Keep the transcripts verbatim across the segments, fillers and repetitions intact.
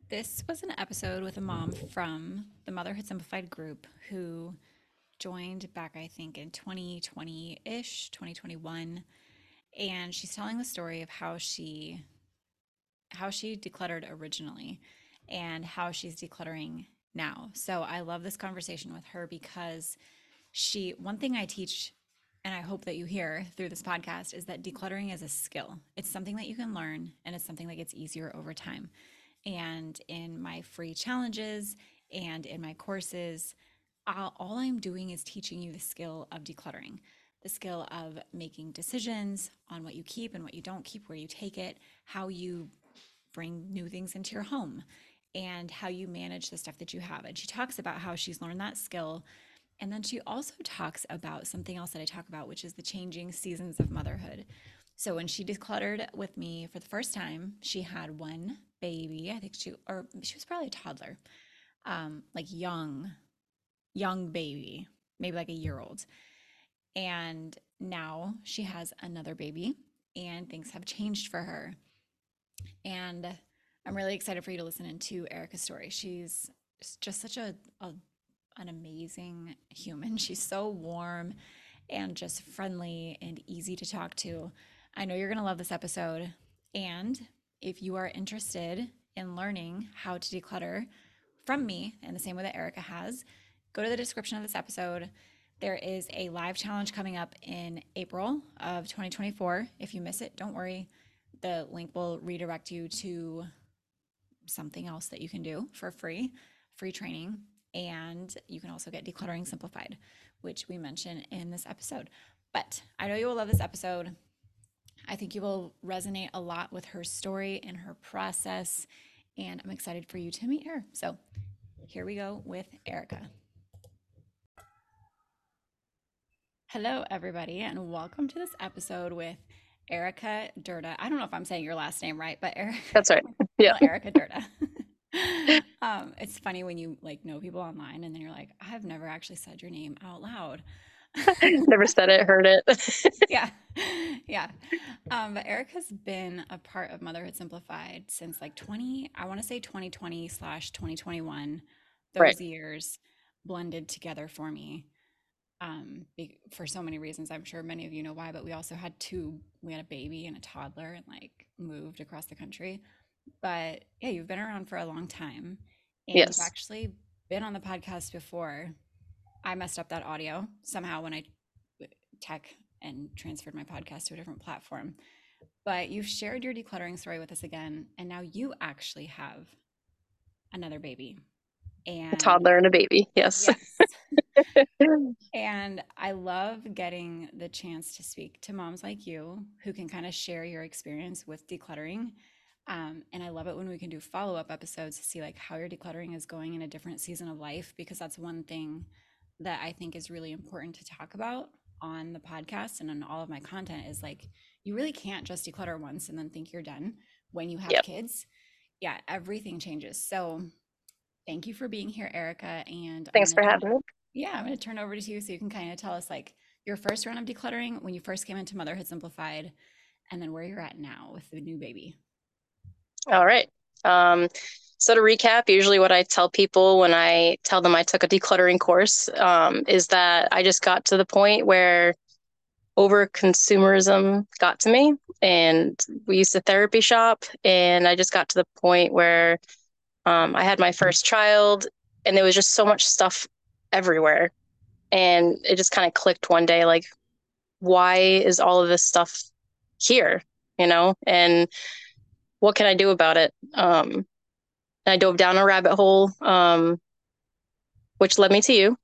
This was an episode with a mom from the Motherhood Simplified group who joined back, I think, in twenty twenty ish, twenty twenty-one. And she's telling the story of how she how she decluttered originally and how she's decluttering now. So I love this conversation with her because she one thing I teach and I hope that you hear through this podcast is that decluttering is a skill. It's something that you can learn and it's something that gets easier over time. And in my free challenges and in my courses, I'll, all I'm doing is teaching you the skill of decluttering, the skill of making decisions on what you keep and what you don't keep, where you take it, how you bring new things into your home, and how you manage the stuff that you have. And she talks about how she's learned that skill. And then she also talks about something else that I talk about, which is the changing seasons of motherhood. So when she decluttered with me for the first time, she had one baby. I think she, or she was probably a toddler, um, like young, young baby, maybe like a year old. And now she has another baby, and things have changed for her. And I'm really excited for you to listen into Erica's story. She's just such a, a an amazing human. She's so warm and just friendly and easy to talk to. I know you're going to love this episode. And if you are interested in learning how to declutter from me in the same way that Erica has, go to the description of this episode. There is a live challenge coming up in April of twenty twenty-four. If you miss it, don't worry. The link will redirect you to something else that you can do for free, free training. And you can also get Decluttering Simplified, which we mention in this episode. But I know you will love this episode. I think you will resonate a lot with her story and her process. And I'm excited for you to meet her. So here we go with Erica. Hello, everybody, and welcome to this episode with Erica Durda. I don't know if I'm saying your last name right, but Erica, That's right. Yeah. well, Erica Durda. um, it's funny when you like know people online and then you're like, I've never actually said your name out loud. Never said it, heard it. Yeah, yeah. Um, but Erica's been a part of Motherhood Simplified since like twenty, I want to say twenty twenty slash twenty twenty-one. Right. Those years blended together for me um, be, for so many reasons. I'm sure many of you know why, but we also had two, we had a baby and a toddler and like moved across the country. But yeah, you've been around for a long time and you've Yes. actually been on the podcast before. I messed up that audio somehow when I tech and transferred my podcast to a different platform. But you've shared your decluttering story with us again, and now you actually have another baby. A And toddler and a baby. Yes. yes, and I love getting the chance to speak to moms like you who can kind of share your experience with decluttering. Um, and I love it when we can do follow up episodes to see like how your decluttering is going in a different season of life, because that's one thing that I think is really important to talk about on the podcast and on all of my content is like, you really can't just declutter once and then think you're done when you have Yep. kids. Yeah, everything changes. So thank you for being here, Erica. And I'm Thanks going for to turn having me. yeah, I'm going to turn over to you so you can kind of tell us like your first round of decluttering when you first came into Motherhood Simplified, and then where you're at now with the new baby. All right. Um, so to recap, usually what I tell people when I tell them I took a decluttering course, um, is that I just got to the point where over consumerism got to me, and we used to therapy shop, and I just got to the point where um, I had my first child, and there was just so much stuff everywhere, and it just kind of clicked one day, like, why is all of this stuff here, you know, and what can I do about it? Um, I dove down a rabbit hole, um, which led me to you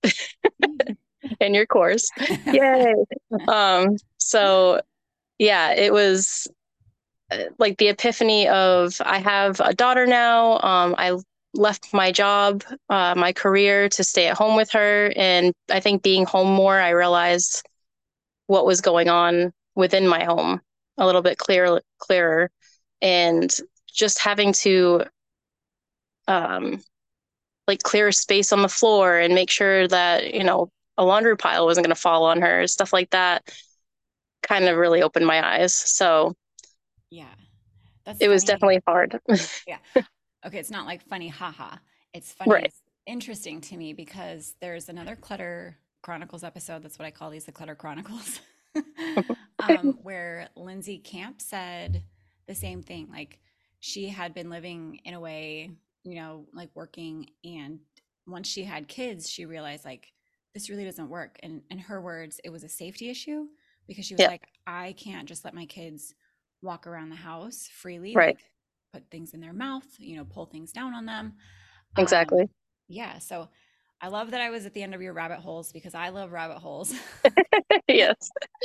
in your course. Yay. Um, so yeah, it was uh, like the epiphany of I have a daughter now. Um, I left my job, uh, my career to stay at home with her. And I think being home more, I realized what was going on within my home a little bit clear, clearer. And just having to um, like clear space on the floor and make sure that, you know, a laundry pile wasn't going to fall on her, stuff like that kind of really opened my eyes. So Yeah, that's it was funny. definitely hard. Yeah. okay, it's not like funny, haha. It's funny. Right. It's interesting to me because there's another Clutter Chronicles episode. That's what I call these, the Clutter Chronicles, um, where Lindsay Camp said the same thing. Like she had been living in a way, you know, like working, and once she had kids, she realized like this really doesn't work. And in her words, it was a safety issue because she was Yeah. like, I can't just let my kids walk around the house freely, Right. like put things in their mouth, you know, pull things down on them. Um, Exactly. yeah, so I love that I was at the end of your rabbit holes because I love rabbit holes. Yes.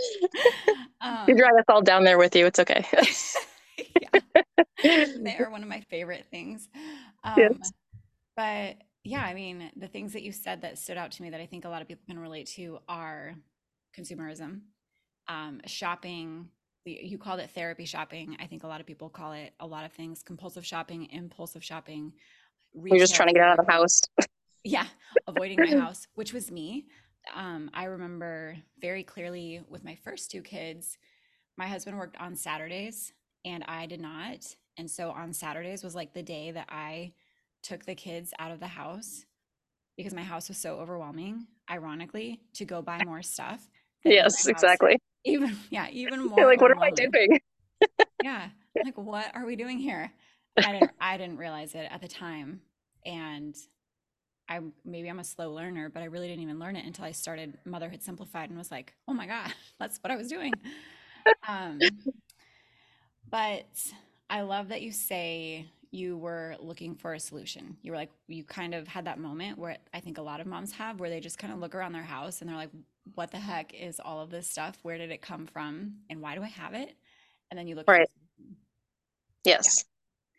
You um, drag us all down there with you. It's okay. yeah, they are one of my favorite things. Um, Yes. but yeah, I mean, the things that you said that stood out to me that I think a lot of people can relate to are consumerism, um, shopping. You called it therapy shopping. I think a lot of people call it a lot of things: compulsive shopping, impulsive shopping, We're just retail trying to get out of the therapy. house. Yeah, avoiding my house, which was me. Um, I remember very clearly with my first two kids, my husband worked on Saturdays and I did not. And so on Saturdays was like the day that I took the kids out of the house because my house was so overwhelming, ironically, to go buy more stuff that made Yes, my house exactly. even, yeah, even You're more like, what am I overwhelming. doing? Yeah. Like, what are we doing here? I didn't I didn't realize it at the time. And I maybe I'm a slow learner, but I really didn't even learn it until I started Motherhood Simplified and was like, oh my God, that's what I was doing. Um, but I love that you say you were looking for a solution. You were like, you kind of had that moment where I think a lot of moms have, where they just kind of look around their house and they're like, what the heck is all of this stuff? Where did it come from? And why do I have it? And then you look for a Right. solution. Yeah. Yes.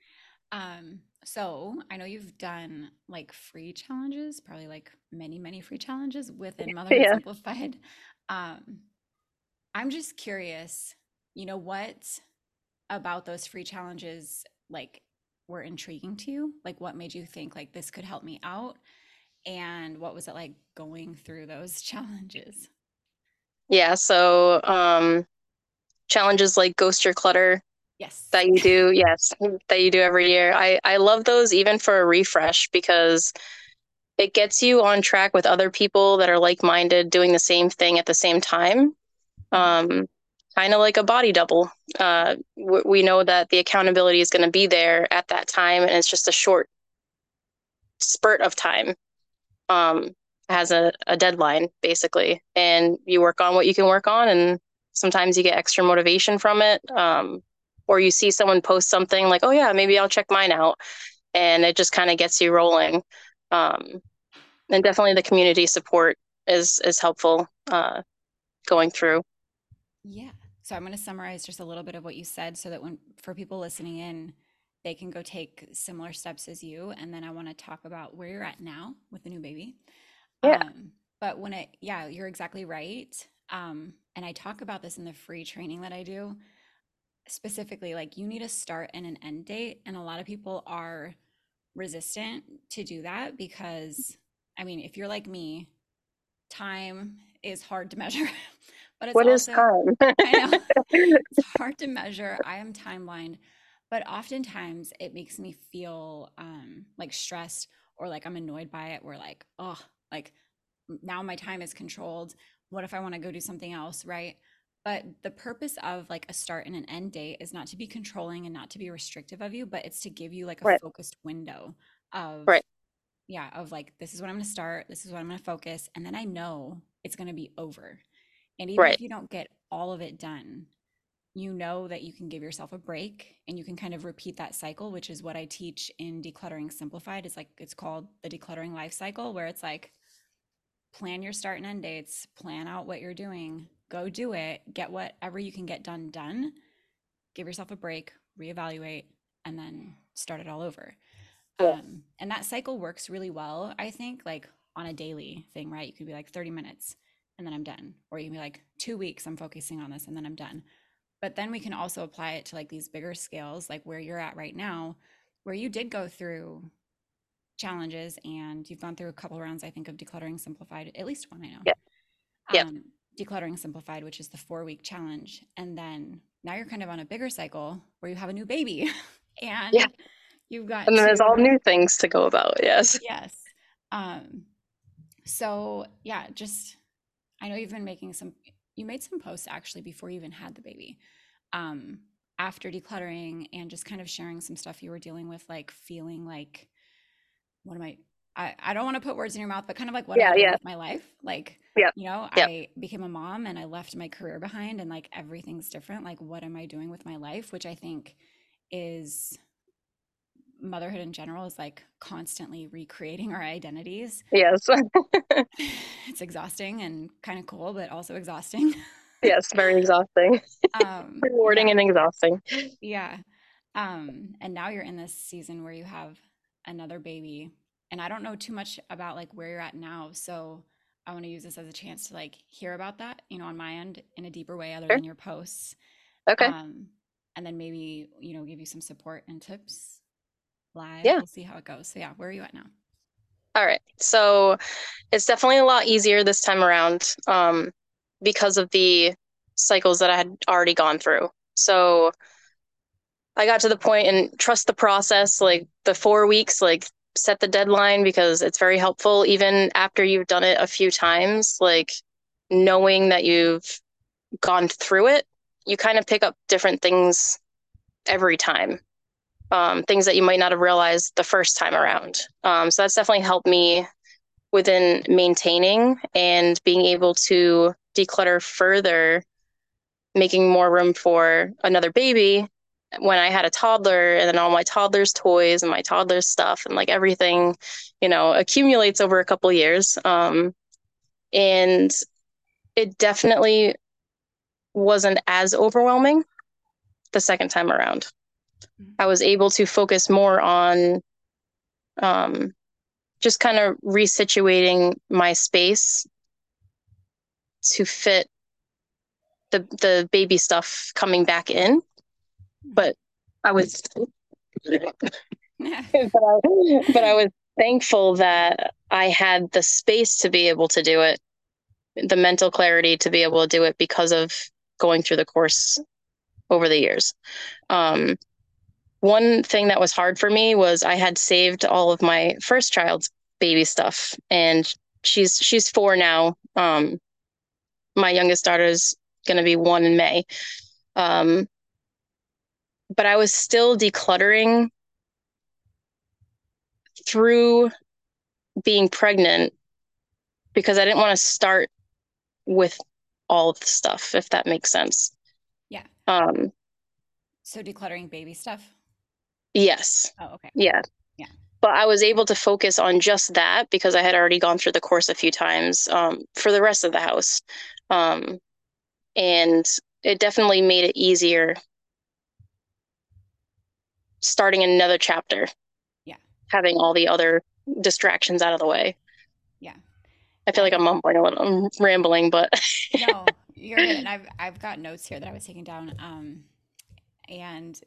Um, so I know you've done like free challenges, probably like many, many free challenges within Motherhood Yeah. Simplified. Um, I'm just curious, you know, what about those free challenges like were intriguing to you? Like what made you think like this could help me out? And what was it like going through those challenges? Yeah. So, um, challenges like Ghost Your Clutter Yes. that you do, yes, that you do every year. I I love those even for a refresh because it gets you on track with other people that are like-minded doing the same thing at the same time. Mhm. Um, kind of like a body double. Uh, w- we know that the accountability is going to be there at that time, and it's just a short spurt of time. Um, has a, a deadline basically, and you work on what you can work on, and sometimes you get extra motivation from it. Um, or you see someone post something like, "Oh yeah, maybe I'll check mine out," and it just kind of gets you rolling. Um, and definitely the community support is is helpful uh, going through. Yeah. So I'm going to summarize just a little bit of what you said so that when for people listening in, they can go take similar steps as you. And then I want to talk about where you're at now with the new baby. Yeah. Um, but when it, yeah, you're exactly right. Um, and I talk about this in the free training that I do, specifically, like you need a start and an end date. And a lot of people are resistant to do that because, I mean, if you're like me, time is hard to measure, but it's What is also, time? I know it's hard to measure. I am time blind, but oftentimes it makes me feel um, like stressed or like I'm annoyed by it. Where like, oh, like now my time is controlled. What if I want to go do something else, right? But the purpose of like a start and an end date is not to be controlling and not to be restrictive of you, but it's to give you like a Right. focused window of, Right. yeah, of like, this is what I'm going to start, this is what I'm going to focus. And then I know it's going to be over. And even Right. if you don't get all of it done, you know that you can give yourself a break and you can kind of repeat that cycle, which is what I teach in Decluttering Simplified. It's like, it's called the decluttering life cycle, where it's like, plan your start and end dates, plan out what you're doing, go do it, get whatever you can get done, done, give yourself a break, reevaluate, and then start it all over. Yeah. Um, and that cycle works really well, I think, like on a daily thing, right? You could be like thirty minutes and then I'm done. Or you can be like two weeks, I'm focusing on this and then I'm done. But then we can also apply it to like these bigger scales, like where you're at right now, where you did go through challenges and you've gone through a couple rounds, I think, of Decluttering Simplified, at least one I know. Yeah. Yeah. Um, Decluttering Simplified, which is the four week challenge. And then now you're kind of on a bigger cycle where you have a new baby Yeah. and you've got And then there's all to, new things to go about. Yes. yes. Um, so yeah, just, I know you've been making some, you made some posts actually before you even had the baby. Um, after decluttering and just kind of sharing some stuff you were dealing with, like feeling like, what am I, I, I don't want to put words in your mouth, but kind of like, what am I Yeah. doing Yeah. with my life? Like, Yep. you know, Yep. I became a mom and I left my career behind and like everything's different. Like, what am I doing with my life? Which I think is motherhood in general is like constantly recreating our identities. Yes. It's exhausting and kind of cool, but also exhausting. Yes. Very exhausting. um, Rewarding yeah, and exhausting. yeah. Um, and now you're in this season where you have another baby, and I don't know too much about like where you're at now, so I want to use this as a chance to like hear about that, you know, on my end in a deeper way other Sure. than your posts. Okay. Um, and then maybe, you know, give you some support and tips live. Yeah. We'll see how it goes. So yeah, where are you at now? All right. So it's definitely a lot easier this time around, um, because of the cycles that I had already gone through. So I got to the point and trust the process, like the four weeks, like set the deadline because it's very helpful. Even after you've done it a few times, like knowing that you've gone through it, you kind of pick up different things every time. Um, things that you might not have realized the first time around. Um, so that's definitely helped me within maintaining and being able to declutter further, making more room for another baby when I had a toddler, and then all my toddler's toys and my toddler's stuff and like everything, you know, accumulates over a couple years. Um, and it definitely wasn't as overwhelming the second time around. Mhm. I was able to focus more on um, just kind of resituating my space to fit the the baby stuff coming back in. But I was but I, but I was thankful that I had the space to be able to do it, the mental clarity to be able to do it because of going through the course over the years. Um, one thing that was hard for me was I had saved all of my first child's baby stuff, and she's she's four now. Um, my youngest daughter's going to be one in May. Um, but I was still decluttering through being pregnant because I didn't want to start with all of the stuff, if that makes sense. Yeah. Um, So decluttering baby stuff. yes. Oh, okay. Yeah. Yeah. But I was able to focus on just that because I had already gone through the course a few times um, for the rest of the house. Um, and it definitely made it easier starting another chapter, Yeah. having all the other distractions out of the way. Yeah. I And feel I like I'm think mumbling a little, I'm rambling, but no, you're good. And I've I've got notes here that I was taking down. Um, and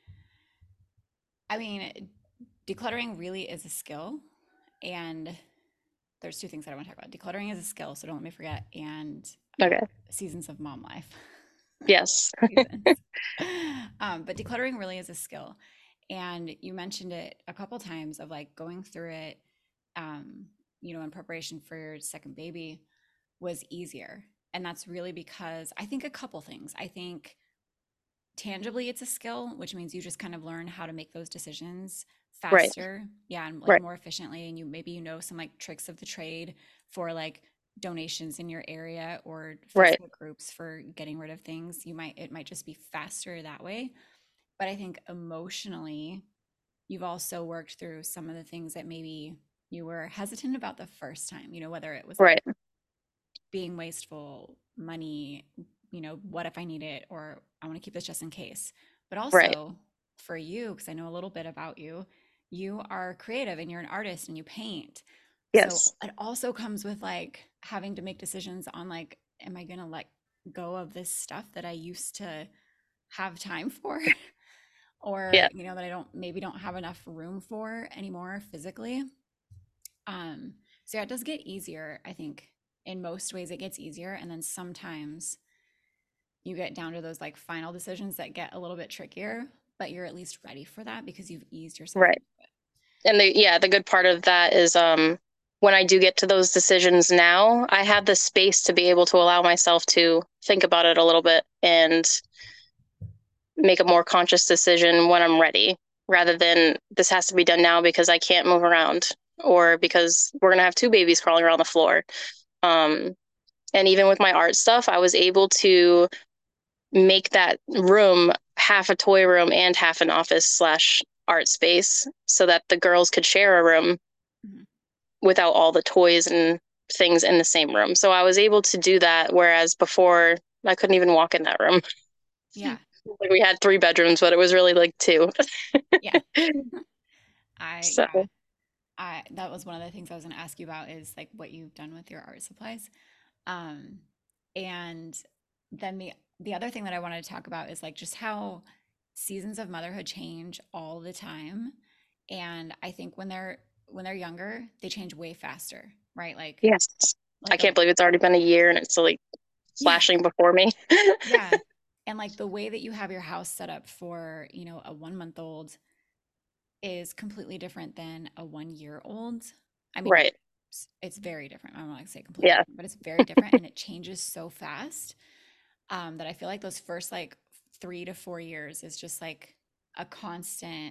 I mean, decluttering really is a skill. And there's two things that I want to talk about. Decluttering is a skill, so don't let me forget. And uh, okay. seasons of mom life. Yes. Seasons. Um, but decluttering really is a skill. And you mentioned it a couple times of like going through it, um, you know, in preparation for your second baby was easier. And that's really because I think a couple things. I think tangibly it's a skill, which means you just kind of learn how to make those decisions Right. faster, yeah, and like Right. more efficiently. And you maybe you know some like tricks of the trade for like donations in your area or Right. Facebook groups for getting rid of things. You might it might just be faster that way. But I think emotionally, you've also worked through some of the things that maybe you were hesitant about the first time, you know, whether it was like Right. being wasteful, money, you know, what if I need it, or I want to keep this just in case. But Right. also for you, because I know a little bit about you, you are creative and you're an artist and you paint. So Yes. it also comes with like having to make decisions on like, am I going to let go of this stuff that I used to have time for? Or, Yeah. you know, that I don't maybe don't have enough room for anymore physically. Um, so yeah, it does get easier, I think. In most ways it gets easier. And then sometimes you get down to those like final decisions that get a little bit trickier. but you're at least ready for that because you've eased yourself Right. into it. And the yeah, the good part of that is um when I do get to those decisions now, I have the space to be able to allow myself to think about it a little bit and make a more conscious decision when I'm ready, rather than this has to be done now because I can't move around or because we're gonna have two babies crawling around the floor. Um, and even with my art stuff, I was able to make that room half a toy room and half an office slash art space so that the girls could share a room Mhm. without all the toys and things in the same room. So I was able to do that, whereas before I couldn't even walk in that room. Yeah. Like we had three bedrooms, but it was really like two. Yeah. I, So yeah, I, that was one of the things I was going to ask you about is like what you've done with your art supplies. Um, and then the, the other thing that I wanted to talk about is like just how seasons of motherhood change all the time. And I think when they're, when they're younger, they change way faster, right? Like, yes, I like a, can't believe it's already been a year and it's like yeah, flashing before me. yeah. And like the way that you have your house set up for, you know, a one month old is completely different than a one year old. I mean, Right. it's, it's very different. I don't want to say completely Yeah. different, but it's very different and it changes so fast um, that I feel like those first like three to four years is just like a constant.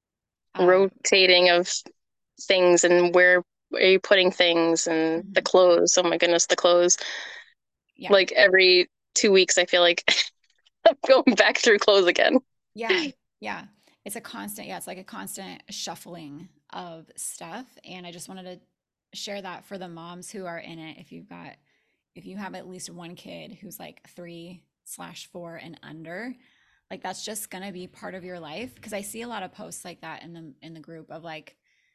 Um, Rotating of things and where are you putting things and the mhm. clothes. Oh my goodness, the clothes. Yeah, Like every two weeks, I feel like I'm going back through clothes again. yeah, yeah. It's a constant, yeah, it's like a constant shuffling of stuff. And I just wanted to share that for the moms who are in it. If you've got, if you have at least one kid who's like three slash four and under, like that's just gonna be part of your life. Cause I see a lot of posts like that in the in the group of like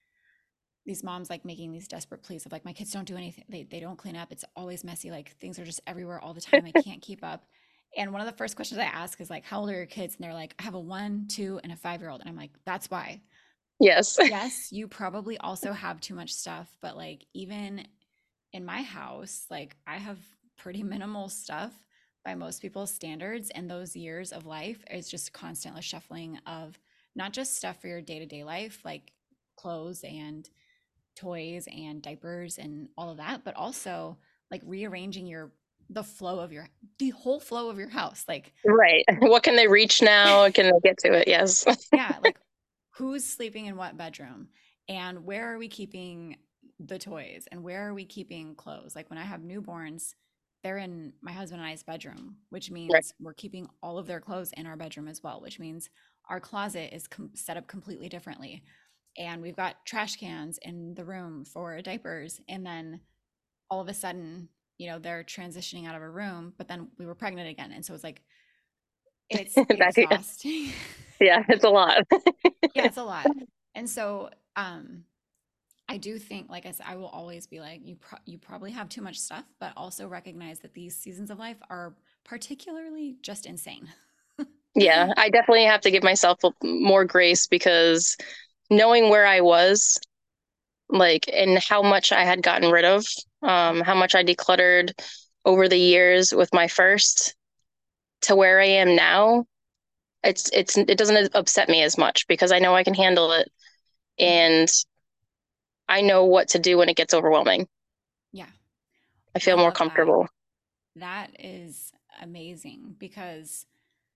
these moms like making these desperate pleas of like my kids don't do anything, they, they don't clean up, it's always messy, like things are just everywhere all the time, I can't keep up. And one of the first questions I ask is like, how old are your kids? And they're like, I have a one, two, and a five year old. And I'm like, that's why. Yes. Yes, you probably also have too much stuff, but like even in my house, like I have pretty minimal stuff by most people's standards. And those years of life is just constantly shuffling of not just stuff for your day to day life, like clothes and toys and diapers and all of that, but also like rearranging your the flow of your the whole flow of your house. Like Right. What can they reach now? Can they get to it? Yes. yeah, like who's sleeping in what bedroom and where are we keeping the toys and where are we keeping clothes? Like when I have newborns, they're in my husband and I's bedroom, which Right. means we're keeping all of their clothes in our bedroom as well, which means our closet is com- set up completely differently. And we've got trash cans in the room for diapers. And then all of a sudden, you know, they're transitioning out of a room, but then we were pregnant again. And so it's like, it's That, exhausting. yeah, it's a lot. Yeah, it's a lot. And so, um, I do think, like I said, I will always be like, you, pro- you probably have too much stuff, but also recognize that these seasons of life are particularly just insane. Yeah, I definitely have to give myself more grace because knowing where I was, like, and how much I had gotten rid of, um, how much I decluttered over the years with my first to where I am now, it's it's it doesn't upset me as much because I know I can handle it Mhm. and I know what to do when it gets overwhelming. Yeah, I I feel more love that. comfortable. That is amazing because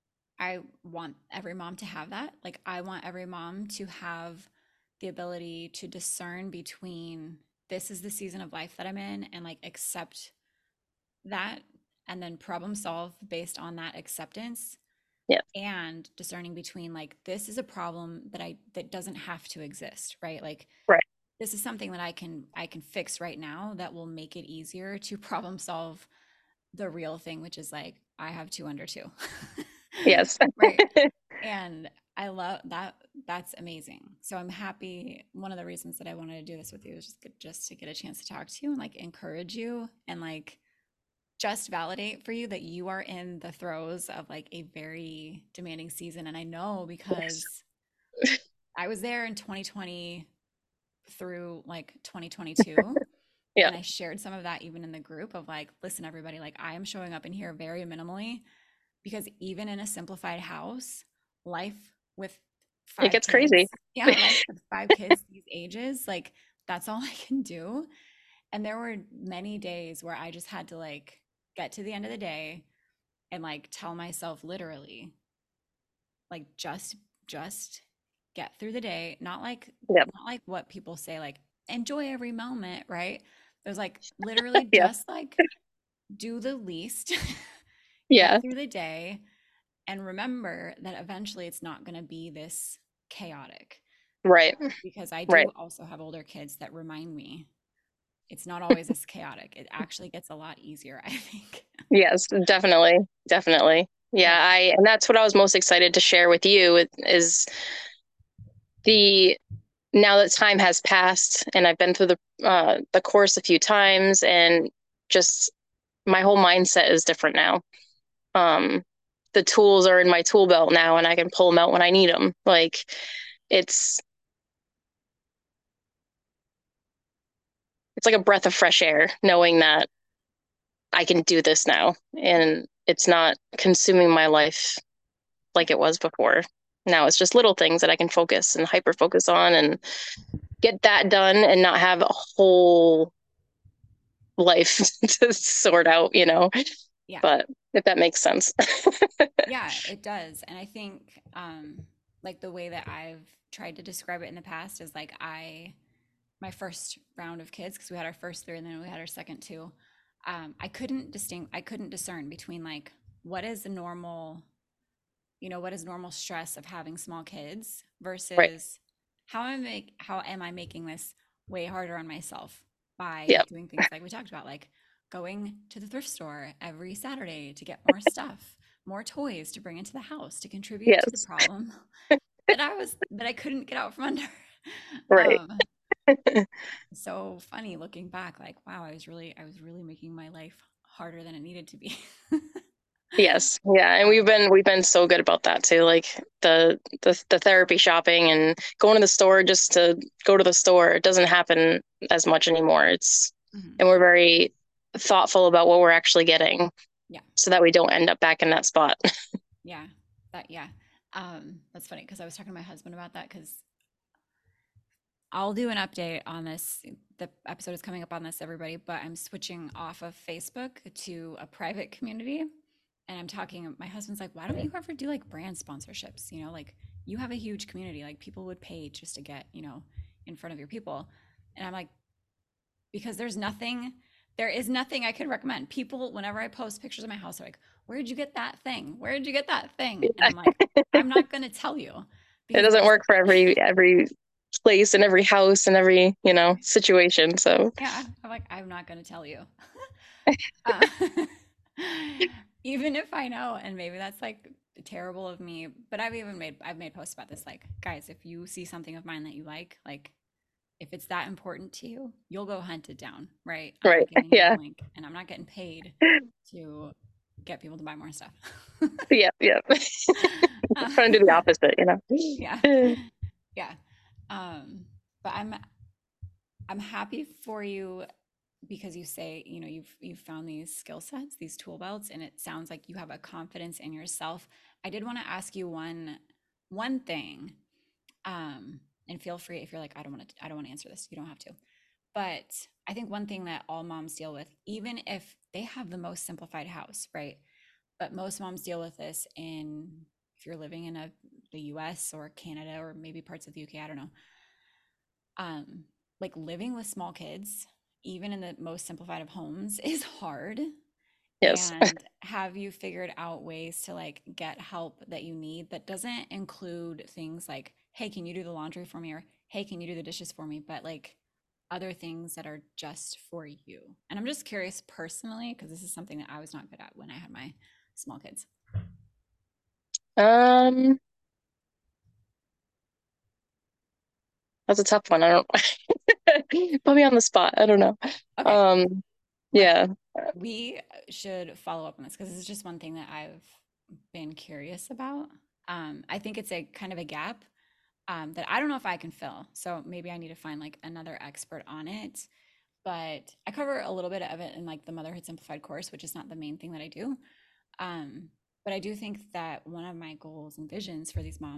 I want every mom to have that. Like, I want every mom to have the ability to discern between this is the season of life that I'm in and like accept that and then problem solve based on that acceptance Yeah, and discerning between like this is a problem that I that doesn't have to exist, right? Like right. this is something that I can I can fix right now that will make it easier to problem solve the real thing, which is like I have two under two. Yes. Right. And I love that. That's amazing. So I'm happy. One of the reasons that I wanted to do this with you is just get, just to get a chance to talk to you and like encourage you and like just validate for you that you are in the throes of like a very demanding season. And I know Yes. because I was there in twenty twenty through like twenty twenty-two. Yeah. And I shared some of that even in the group of like, listen, everybody, like I am showing up in here very minimally because even in a simplified house, life with It five gets crazy. kids. Yeah, right. With five kids these ages, like that's all I can do. And there were many days where I just had to like get to the end of the day and like tell myself literally, like just just get through the day. Not like Yep. not like what people say, like enjoy every moment, right? It was like literally Yeah. just like do the least, Yeah. get through the day, and remember that eventually it's not going to be this chaotic, Right. because I Right. do also have older kids that remind me it's not always this chaotic. It actually gets a lot easier, I think. Yes, definitely. Definitely. Yeah, Yeah. I and that's what I was most excited to share with you is the now that time has passed and I've been through the uh the course a few times and just my whole mindset is different now. Um the tools are in my tool belt now and I can pull them out when I need them. Like it's it's like a breath of fresh air knowing that I can do this now and it's not consuming my life like it was before. Now it's just little things that I can focus and hyper focus on and get that done and not have a whole life to sort out, you know. Yeah. But if that makes sense. Yeah, it does. And I think um like the way that I've tried to describe it in the past is like I my first round of kids, because we had our first three and then we had our second two, um, I couldn't distinct I couldn't discern between like what is the normal, you know, what is normal stress of having small kids Right. versus how am I make how am I making this way harder on myself by Yeah. doing things like we talked about, like going to the thrift store every Saturday to get more stuff, more toys to bring into the house to contribute to the Yes. problem that I was that I couldn't get out from under. Right. Um, so funny looking back, like, wow, I was really, I was really making my life harder than it needed to be. Yes. Yeah. And we've um, been we've been so good about that too. Like the the the therapy shopping and going to the store just to go to the store. It doesn't happen as much anymore. It's mhm. and we're very thoughtful about what we're actually getting Yeah, so that we don't end up back in that spot. yeah, that, yeah. Um, that's funny because I was talking to my husband about that because I'll do an update on this. The episode is coming up on this, everybody, but I'm switching off of Facebook to a private community. And I'm talking, my husband's like, why don't you ever do like brand sponsorships? You know, like you have a huge community, like people would pay just to get, you know, in front of your people. And I'm like, because there's nothing, there is nothing I could recommend. People, whenever I post pictures of my house, are like, where did you get that thing? Where did you get that thing? And I'm like, I'm not going to tell you It because doesn't there's, work for every every place and every house and every, you know, situation. So yeah, I'm like, I'm not going to tell you. Uh, even if I know, and maybe that's like terrible of me, but I've even made I've made posts about this. Like, guys, if you see something of mine that you like, like if it's that important to you, you'll go hunt it down, right? I'm right. not giving you the Yeah. link, and I'm not getting paid to get people to buy more stuff. Yeah. Yeah. Uh, Trying to do the opposite, you yeah, know. yeah. Um, but I'm I'm happy for you because you say, you know, you've you've found these skill sets, these tool belts, and it sounds like you have a confidence in yourself. I did want to ask you one one thing. Um, and feel free if you're like, I don't want to I don't want to answer this. You don't have to. But I think one thing that all moms deal with, even if they have the most simplified house, right? But most moms deal with this in if you're living in a the U S or Canada or maybe parts of the U K, I don't know, um, like living with small kids, even in the most simplified of homes, is hard. Yes. And have you figured out ways to like get help that you need that doesn't include things like, hey, can you do the laundry for me? Or hey, can you do the dishes for me? But like other things that are just for you. And I'm just curious personally, because this is something that I was not good at when I had my small kids. Um, that's a tough one. I don't put me on the spot. I don't know. Okay. Um, Let yeah. we should follow up on this because this is just one thing that I've been curious about. Um, I think it's a kind of a gap um, that I don't know if I can fill. So maybe I need to find like another expert on it. But I cover a little bit of it in like the Motherhood Simplified course, which is not the main thing that I do. Um, but I do think that one of my goals and visions for these moms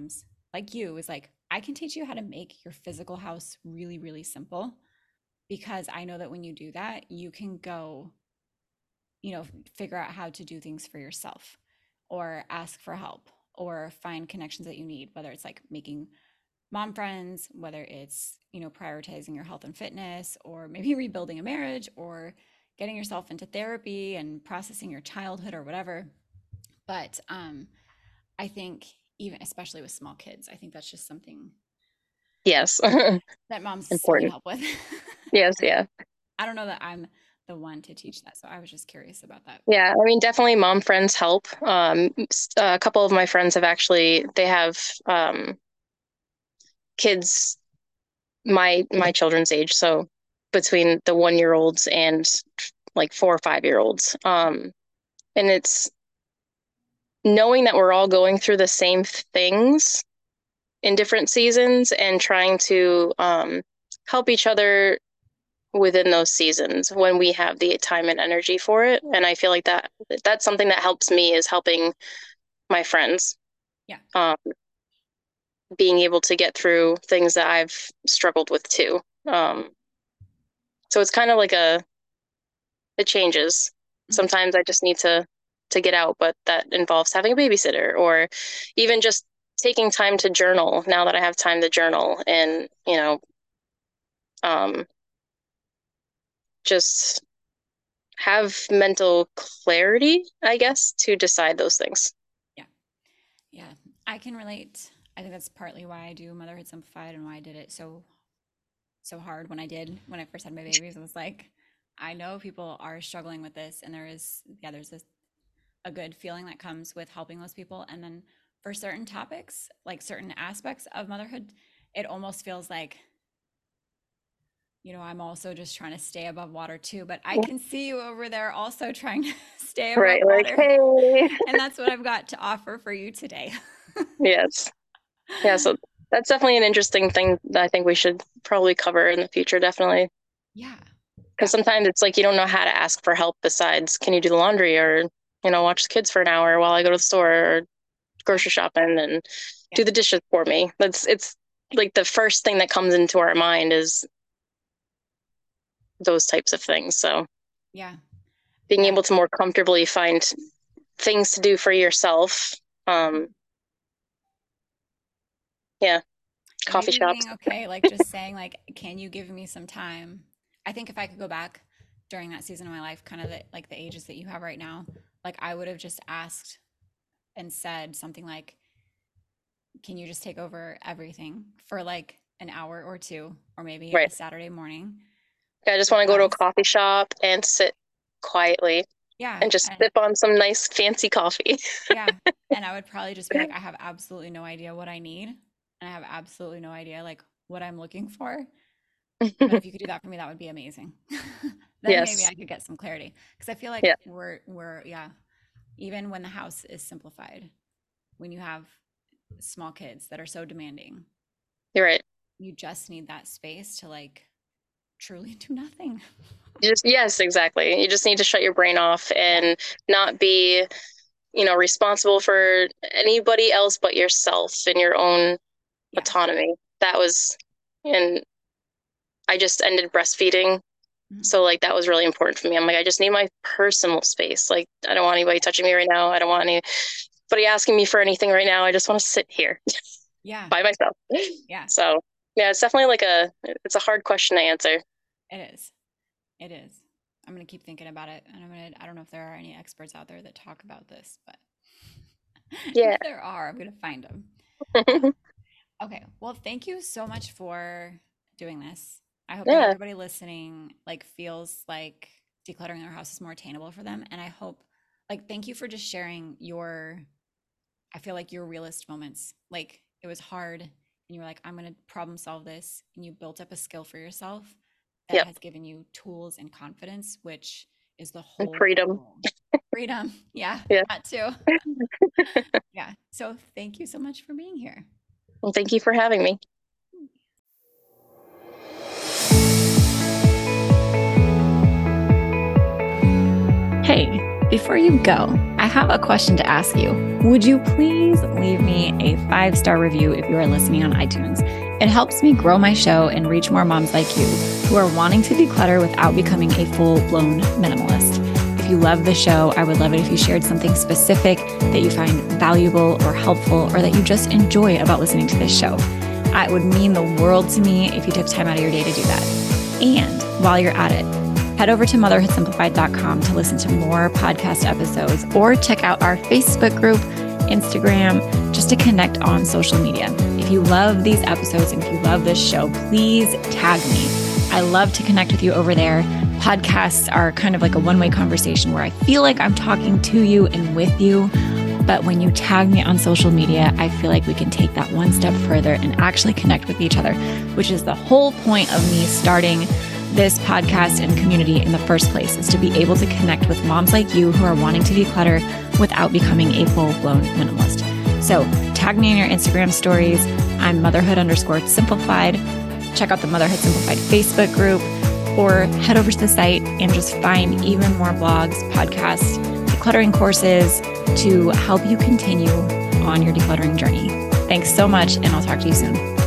like you, is like, I can teach you how to make your physical house really, really simple because I know that when you do that, you can go, you know, figure out how to do things for yourself or ask for help or find connections that you need, whether it's like making mom friends, whether it's, you know, prioritizing your health and fitness, or maybe rebuilding a marriage, or getting yourself into therapy and processing your childhood or whatever. But um, I think even especially with small kids, I think that's just something Yes. that moms need Important. help with. Yes. And Yeah. I don't know that I'm the one to teach that. So I was just curious about that. Yeah. I mean, definitely mom friends help. Um, s- a couple of my friends have actually, they have um, kids my my children's age, so between the one year olds and like four or five year olds. Um, and it's knowing that we're all going through the same things in different seasons and trying to um, help each other within those seasons when we have the time and energy for it. And I feel like that that's something that helps me is helping my friends. Yeah. Um, being able to get through things that I've struggled with too. Um, so it's kind of like a it changes. Mm-hmm. Sometimes I just need to to get out, but that involves having a babysitter or even just taking time to journal now that I have time to journal and, you know, um, just have mental clarity, I guess, to decide those things. Yeah. Yeah. I can relate. I think that's partly why I do Motherhood Simplified and why I did it so so hard when I did when I first had my babies. It was like, I know people are struggling with this, and there is yeah, there's this a good feeling that comes with helping those people. And then for certain topics, like certain aspects of motherhood, it almost feels like, you know, I'm also just trying to stay above water too, but I can see you over there also trying to stay above Right. Like, water. hey, And that's what I've got to offer for you today. yes. Yeah. So that's definitely an interesting thing that I think we should probably cover in the future, definitely. Yeah. Because Yeah. sometimes it's like you don't know how to ask for help besides, can you do the laundry or, you know, watch the kids for an hour while I go to the store or Yeah. grocery shopping and Yeah. do the dishes for me. That's it's like the first thing that comes into our mind is those types of things. So Yeah. being Yeah. able to more comfortably find things to do for yourself. Um, yeah, And coffee maybe shops. being okay, like just saying, like, can you give me some time? I think if I could go back during that season of my life, kind of the, like the ages that you have right now, like I would have just asked and said something like, can you just take over everything for like an hour or two, or maybe a Right. Saturday morning? I just want to go to a Because, coffee shop and sit quietly yeah, and just and sip on some nice fancy coffee. yeah. And I would probably just be like, I have absolutely no idea what I need. And I have absolutely no idea like what I'm looking for. But if you could do that for me, that would be amazing. Then maybe Yes. I could get some clarity. Because I feel like Yeah. we're we're yeah, even when the house is simplified, when you have small kids that are so demanding, You're right. you just need that space to like truly do nothing. You just yes, exactly. You just need to shut your brain off Yeah. and not be, you know, responsible for anybody else but yourself and your own Yeah. autonomy. That was, and I just ended breastfeeding. Mhm. So, like, that was really important for me. I'm like, I just need my personal space. Like, I don't want anybody touching me right now. I don't want anybody asking me for anything right now. I just want to sit here Yeah. by myself. Yeah. So, yeah, it's definitely like a, it's a hard question to answer. It is. It is. I'm gonna keep thinking about it, and I'm gonna. I don't know if there are any experts out there that talk about this, but Yeah. if there are, I'm gonna find them. Uh, okay. Well, thank you so much for doing this. I hope that Yeah. everybody listening like feels like decluttering their house is more attainable for them, and I hope like thank you for just sharing your. I feel like your realist moments. Like it was hard, and you were like, I'm gonna problem solve this, and you built up a skill for yourself that Yep. has given you tools and confidence, which is the And whole freedom. goal. Freedom. Yeah, Yeah. that too. Yeah. So thank you so much for being here. Well, thank you for having me. Hey, before you go, I have a question to ask you. Would you please leave me a five-star review if you are listening on iTunes? It helps me grow my show and reach more moms like you who are wanting to declutter without becoming a full-blown minimalist. If you love the show, I would love it if you shared something specific that you find valuable or helpful, or that you just enjoy about listening to this show. It would mean the world to me if you took time out of your day to do that. And while you're at it, head over to motherhood simplified dot com to listen to more podcast episodes, or check out our Facebook group, Instagram, just to connect on social media. If you love these episodes and if you love this show, please tag me. I love to connect with you over there. Podcasts are kind of like a one-way conversation where I feel like I'm talking to you and with you. But when you tag me on social media, I feel like we can take that one step further and actually connect with each other, which is the whole point of me starting this podcast and community in the first place, is to be able to connect with moms like you who are wanting to declutter without becoming a full-blown minimalist. So tag me in your Instagram stories. I'm motherhood underscore simplified. Check out the Motherhood Simplified Facebook group, or head over to the site and just find even more blogs, podcasts, decluttering courses to help you continue on your decluttering journey. Thanks so much, and I'll talk to you soon.